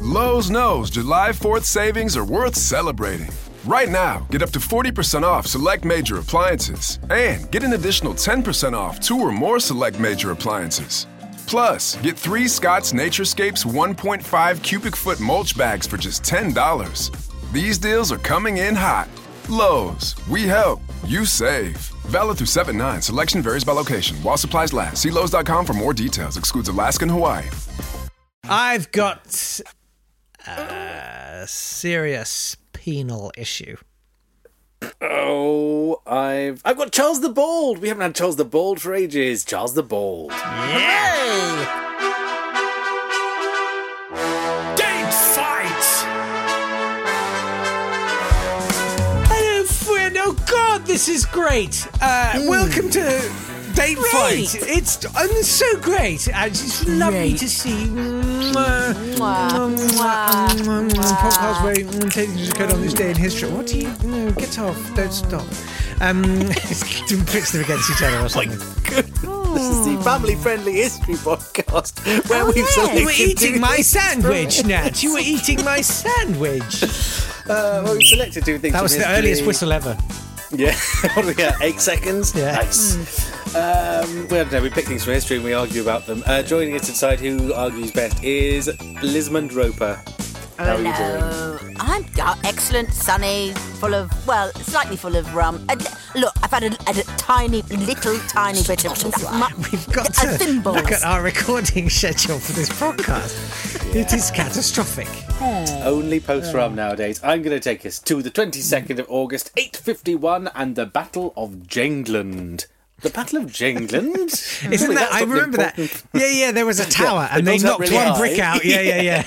Lowe's knows July 4th savings are worth celebrating. Right now, get up to 40% off select major appliances and get an additional 10% off 2 or more select major appliances. Plus, get 3 Scott's Naturescapes 1.5 cubic foot mulch bags for just $10. These deals are coming in hot. Lowe's, we help, you save. Valid through 7/9. Selection varies by location. While supplies last. See Lowe's.com for more details. Excludes Alaska and Hawaii. I've got a serious penal issue. Oh, I've got Charles the Bald. We haven't had Charles the Bald for ages. Charles the Bald. Yeah! Date fight! Hello, friend. Oh, God, this is great. Welcome to Date Fight. It's so great. It's lovely to see you. Podcast where you take things code on this day in history. What do you... No, get off. Don't stop. To pitch them against each other or something. This is the family-friendly history podcast where we've selected... You were eating my sandwich, Nat. You were eating my sandwich. Well, we've selected 2 things. That was from the history. earliest whistle ever. Yeah. What do we get? 8 seconds? Yeah. Nice. Well, I don't know, we pick things from history and we argue about them. Joining us to decide who argues best is Lizmond Roper. How are you doing? I'm excellent, sunny, slightly full of rum. Look, I've had a tiny bit of We've got a to thimble. look at our recording schedule for this podcast. It is catastrophic. Only post-rum nowadays. I'm going to take us to the 22nd of August, 851, and the Battle of Jangland. The Battle of Jangland? Isn't that? I remember that. Yeah, there was a tower and they knocked really one high. brick out. Yeah.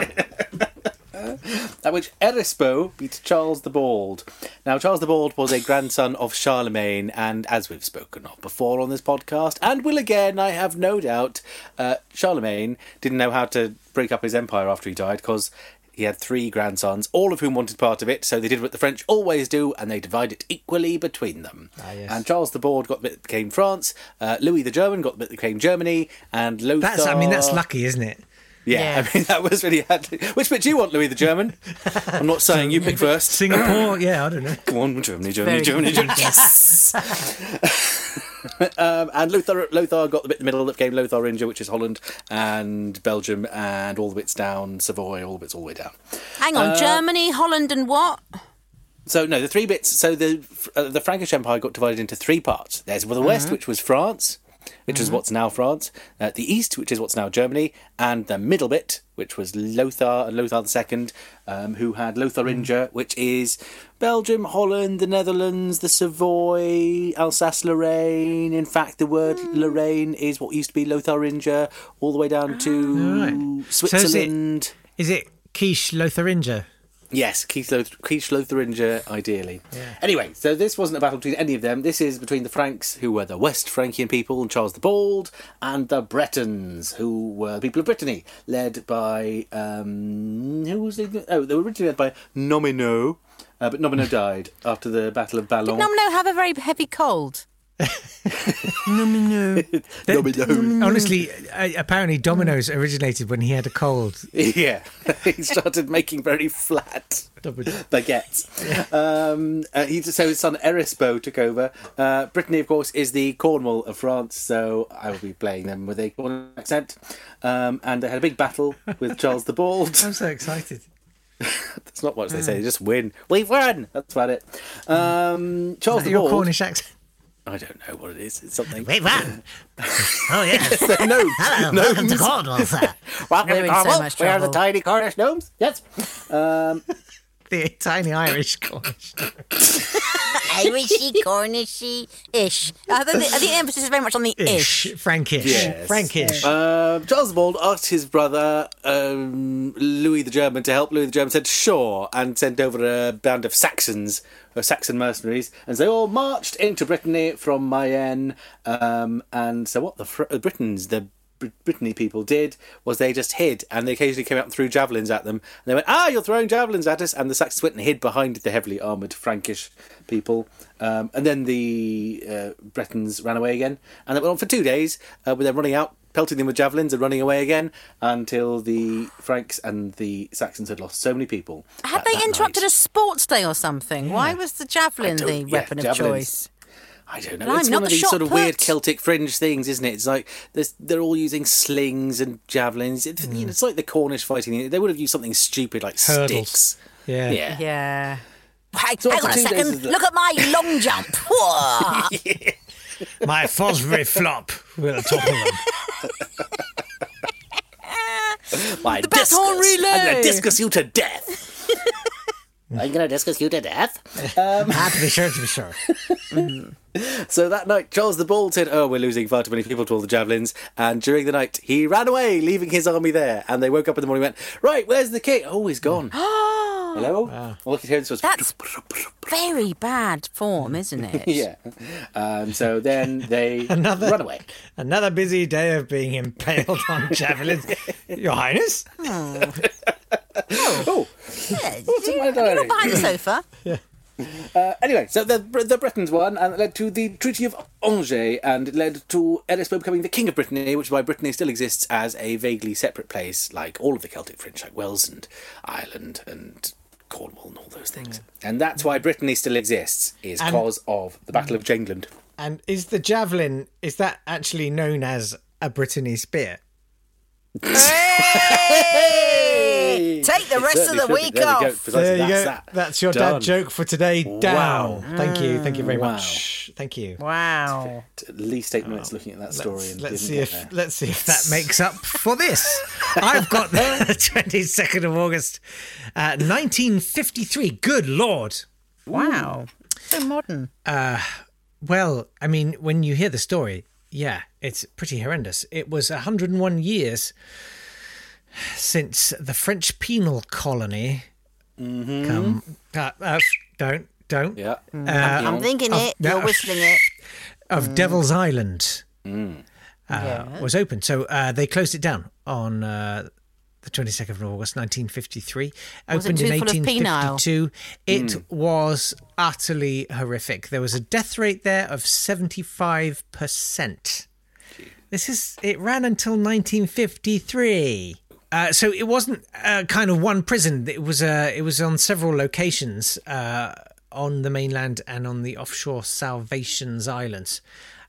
At which Erispo beat Charles the Bald. Now, Charles the Bald was a grandson of Charlemagne, and as we've spoken of before on this podcast, and will again, I have no doubt, Charlemagne didn't know how to break up his empire after he died, because he had 3 grandsons, all of whom wanted part of it, so they did what the French always do, and they divided it equally between them. Yes. And Charles the Bald got the bit that became France, Louis the German got the bit that became Germany, and Lothar... That's lucky, isn't it? Yeah, I mean, that was really hard. Which bit do you want, Louis the German? I'm not saying you pick first. Singapore? Yeah, I don't know. Come on, Germany. Yes! And Lothar got the bit in the middle that became Lotharingia, which is Holland, and Belgium, and all the bits down, Savoy, all the bits all the way down. Hang on, Germany, Holland and what? So, no, the 3 bits... So the Frankish Empire got divided into 3 parts. There's the west, which was France, which is what's now France, the east, which is what's now Germany, and the middle bit, which was Lothar and Lothar II, who had Lotharingia, which is Belgium, Holland, the Netherlands, the Savoy, Alsace-Lorraine. In fact, the word Lorraine is what used to be Lotharingia, all the way down to Switzerland. So is it Quiche Lotharingia? Yes, Quiche Lotharingia, ideally. Yeah. Anyway, so this wasn't a battle between any of them. This is between the Franks, who were the West Frankian people, and Charles the Bald, and the Bretons, who were the people of Brittany, led by... they were originally led by Nomino, but Nomino died after the Battle of Ballon. Did Nomino have a very heavy cold? No. Honestly, apparently Domino's originated when he had a cold. Yeah, he started making very flat baguettes. So his son Erispo took over. Brittany, of course, is the Cornwall of France, so I will be playing them with a Cornwall accent. And they had a big battle with Charles the Bald. I'm so excited. That's not much they say, they just win. We've won! That's about it. Charles the Your Bald... Cornish accent? I don't know what it is. It's something. We've won. Oh, yes. No. Hello, welcome to Cornwall, sir. We're in so much We are the trouble. tiny Cornish gnomes. Yes. The tiny Irish Cornish. Irishy, Cornishy-ish. I think the emphasis is very much on the ish. Frankish. Yes. Frankish. Charles the Bald asked his brother Louis the German to help. Louis the German said sure, and sent over a band of Saxons, or Saxon mercenaries, and they all marched into Brittany from Mayenne. And so what the Britons, the Brittany people did was they just hid, and they occasionally came out and threw javelins at them, and they went, you're throwing javelins at us, and the Saxons went and hid behind the heavily armoured Frankish people, and then the Bretons ran away again, and it went on for 2 days, with them running out pelting them with javelins and running away again until the Franks and the Saxons had lost so many people. Had they interrupted a sports day or something? Why was the javelin the weapon of choice? I don't know. Blimey, It's not one of the these shot sort of weird put. Celtic fringe things, isn't it? It's like they're all using slings and javelins. It's like the Cornish fighting. They would have used something stupid like Hurdles. sticks. Yeah. Yeah. Hey, So hang after on a 2 days second. of the- Look at my long jump. Whoa. My Fosbury flop. We're on top of them. My The baton discus. relay. I'm going to discus you to death. I'm going to discus you to death. To be sure. So that night, Charles the Bald said, "Oh, we're losing far too many people to all the javelins." And during the night, he ran away, leaving his army there. And they woke up in the morning and went, "Right, where's the king? Oh, he's gone." Hello? All I could hear was... That's very bad form, isn't it? Yeah. So then they run away. Another busy day of being impaled on javelins. Your Highness? Oh, Yeah, what's in my you're diary? not behind the sofa. Anyway, so the Britons won, and it led to the Treaty of Angers, and it led to Erispo becoming the King of Brittany, which is why Brittany still exists as a vaguely separate place, like all of the Celtic fringe, like Wales and Ireland and Cornwall and all those things. And that's why Brittany still exists, is because of the Battle of Jangland. And is the javelin, is that actually known as a Brittany spear? Hey! Take the rest of the week There we go. off. Precisely, There you go. that. That's your Done. dad joke for today. Down. Wow. Thank you very Wow. much. Thank you. Wow. At least 8 minutes looking at that story. Let's and see if that makes up for this. I've got the 22nd of August, 1953. Good Lord. Wow. So modern. Well, I mean, when you hear the story, yeah, it's pretty horrendous. It was 101 years since the French penal colony don't. Yeah. I'm thinking it. no. You're whistling it. Of Devil's Island was opened. So they closed it down on the 22nd of August, 1953. Was it Opened too in full of penile? 1852. It was utterly horrific. There was a death rate there of 75%. It ran until 1953. So it wasn't kind of one prison. It was on several locations on the mainland and on the offshore Salvations Islands,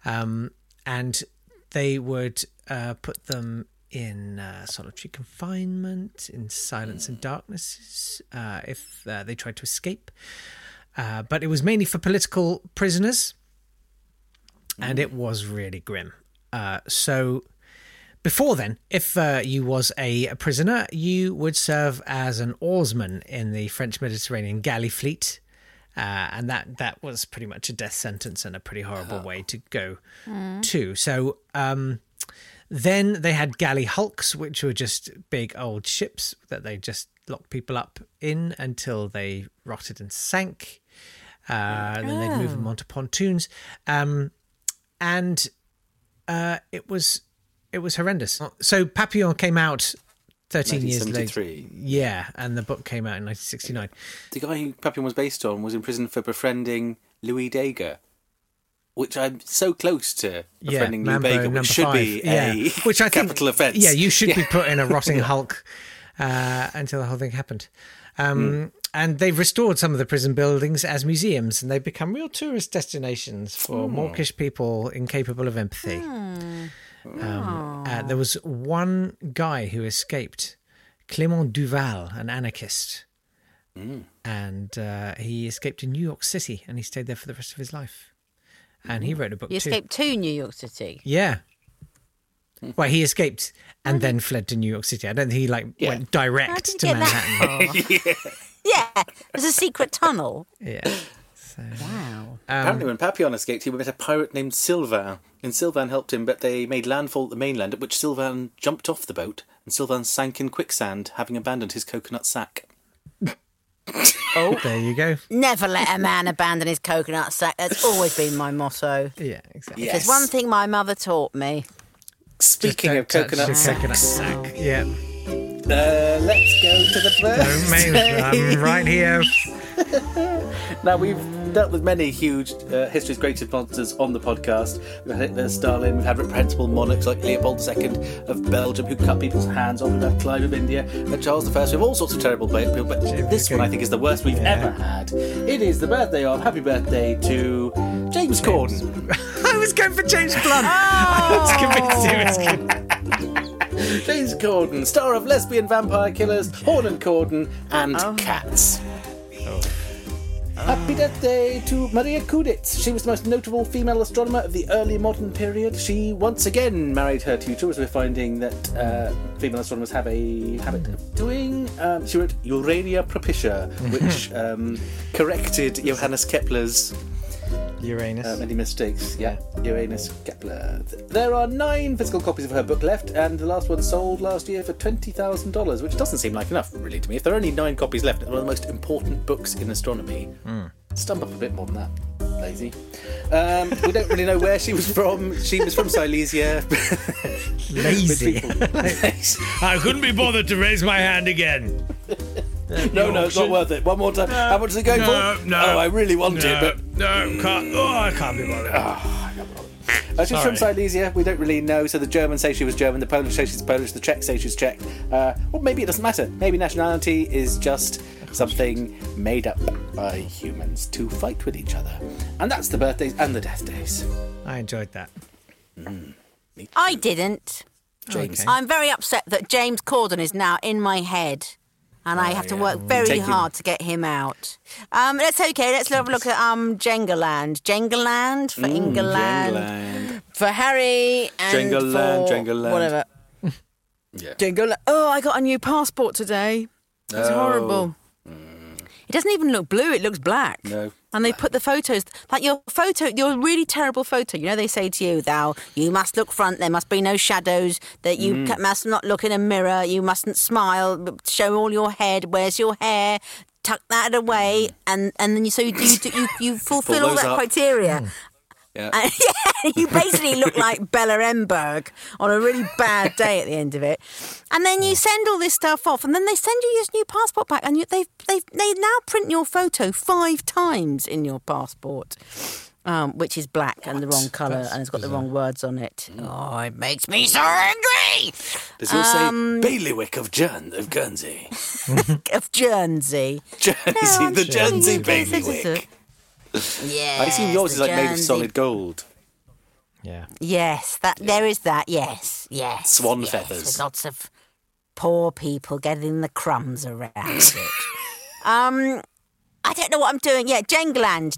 and they would put them in solitary confinement, in silence and darkness, if they tried to escape. But it was mainly for political prisoners, and it was really grim. So before then, if you was a prisoner, you would serve as an oarsman in the French Mediterranean galley fleet. And that was pretty much a death sentence and a pretty horrible way to go too. So then they had galley hulks, which were just big old ships that they just locked people up in until they rotted and sank. Then they'd move them onto pontoons. And it was horrendous. So Papillon came out 13 years later. 1973. Yeah, and the book came out in 1969. The guy who Papillon was based on was in prison for befriending Louis Daguerre, which I'm so close to befriending Louis Mambo Daguerre, number which should 5. be a which I think, capital offence. Yeah, you should be put in a rotting hulk until the whole thing happened. And they've restored some of the prison buildings as museums, and they've become real tourist destinations for mawkish people incapable of empathy. There was one guy who escaped, Clément Duval, an anarchist, and he escaped in New York City, and he stayed there for the rest of his life. And he wrote a book You too. escaped to New York City. Yeah. Well, he escaped and then fled to New York City. I don't think he went How direct did to you get Manhattan. that far? Yeah, there's a secret tunnel. Yeah. So, Wow. Apparently when Papillon escaped, he met a pirate named Sylvain. And Sylvain helped him, but they made landfall at the mainland, at which Sylvain jumped off the boat, and Sylvain sank in quicksand, having abandoned his coconut sack. there you go. Never let a man abandon his coconut sack. That's always been my motto. Yeah, exactly. Yes. There's one thing my mother taught me. Speaking of Don't touch coconut the sacks, coconut sack. Yeah. let's go to the Don't birthday. make I'm right here. Now, we've dealt with many huge history's greatest monsters on the podcast. We've had Hitler, Stalin, we've had reprehensible monarchs like Leopold II of Belgium who cut people's hands off, we've had Clive of India, and Charles I. We have all sorts of terrible people, but this one I think is the worst we've ever had. It is the birthday of, happy birthday to James Corden. I was going for James Blunt. I was convinced he was good. James Corden, star of Lesbian Vampire Killers, Horn and Corden, and Cats. Happy birthday to Maria Kuditz. She was the most notable female astronomer of the early modern period. She once again married her tutor, as we're finding that female astronomers have a habit of doing. She wrote Urania Propitia, which corrected Johannes Kepler's Uranus. many mistakes. Yeah, Uranus Kepler. There are 9 physical copies of her book left, and the last one sold last year for $20,000, which doesn't seem like enough, really, to me. If there are only 9 copies left, one of the most important books in astronomy, stump up a bit more than that. Lazy. We don't really know where she was from. She was from Silesia. Lazy. I couldn't be bothered to raise my hand again. No, it's not worth it. One more time. How much is it going for? No. Oh, I really want it, but... No, can't. Oh, I can't be bothered. She's from Silesia. We don't really know. So the Germans say she was German, the Polish say she's Polish, the Czechs say she's Czech. Or maybe it doesn't matter. Maybe nationality is just something made up by humans to fight with each other. And that's the birthdays and the death days. I enjoyed that. I didn't. James. Okay. I'm very upset that James Corden is now in my head. And I have to work very Take him. hard to get him out. That's okay. Let's have a look at Jengaland. Jengaland for England. Jengaland. For Harry and Jengaland, for Jengaland. whatever. Yeah. Jengaland. Oh, I got a new passport today. It's horrible. It doesn't even look blue. It looks black. No. And they put the photos, like your really terrible photo. You know, they say to you, you must look front, there must be no shadows, that you must not look in a mirror, you mustn't smile, show all your head, where's your hair, tuck that away, and then you fulfill all those that up. criteria. Yeah. And, you basically look like Bella Emberg on a really bad day at the end of it. And then you send all this stuff off, and then they send you this new passport back, and they now print your photo 5 times in your passport, which is black and the wrong colour, and it's got the wrong words on it. Oh, it makes me so angry. Does yours say Bailiwick of Guernsey? Of Jersey. Jersey, the Jersey Bailiwick. Yes. I assume yours is like made of Jersey. solid gold. Yeah. Yes, there is that. Yes. Swan yes. feathers. There's lots of poor people getting the crumbs around it. I don't know what I'm doing. Yeah, Jengaland.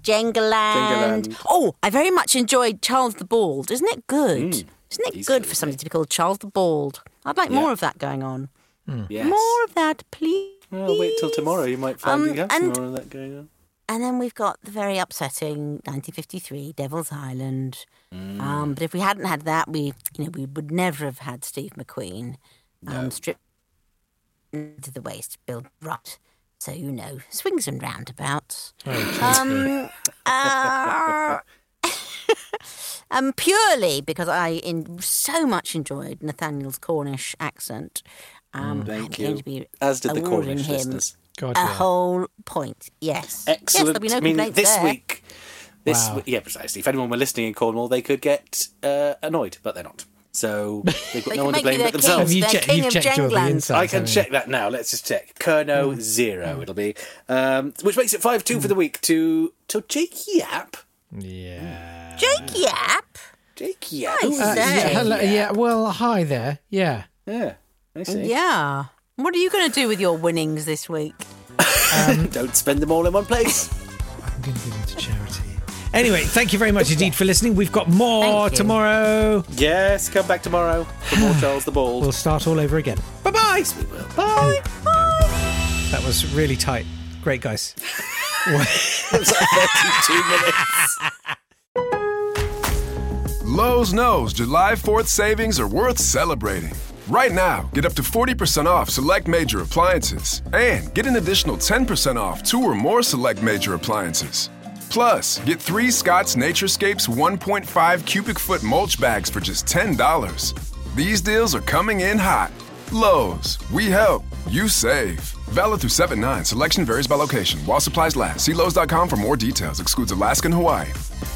Oh, I very much enjoyed Charles the Bald. Isn't it good? Isn't it He's good good, for somebody to be called Charles the Bald? I'd like more of that going on. Yes. More of that, please. Well, wait till tomorrow. You might find you have some and- more of that going on. And then we've got the very upsetting 1953 Devil's Island. But if we hadn't had that, we would never have had Steve McQueen stripped to the waist, built rut. So swings and roundabouts. Purely because I so much enjoyed Nathaniel's Cornish accent. Thank I'm you. going to be As did the awarding Cornish him listeners. God, a yeah. whole point. Yes. Excellent. Yes, there'll be no I mean, complaints this there. week. Wow. Yeah, precisely. If anyone were listening in Cornwall, they could get annoyed, but they're not. So they've got They no can one to make blame you but their themselves. king. You've They're king of checked all the Jengland. insights, I can haven't check that now. Let's just check. Kerno 0 it'll be. Which makes it 5-2 for the week to Jake Yap. you? Yeah. Jake Yap. Jake Yap. Nice. Who is Yeah, Jake Hello, Yap? yeah. Well, hi there. Yeah. Yeah, I see. Yeah. What are you going to do with your winnings this week? Don't spend them all in one place. I'm going to give them to charity. Anyway, thank you very much indeed for listening. We've got more Thank you. tomorrow. Yes, come back tomorrow for more Charles the Bald. We'll start all over again. Bye-bye. Bye. Bye. That was really tight. Great, guys. It was like 32 minutes. Lowe's knows July 4th savings are worth celebrating. Right now, get up to 40% off select major appliances and get an additional 10% off 2 or more select major appliances. Plus, get 3 Scott's Naturescapes 1.5 cubic foot mulch bags for just $10. These deals are coming in hot. Lowe's, we help, you save. Valid through 7/9. Selection varies by location. While supplies last. See Lowe's.com for more details. Excludes Alaska and Hawaii.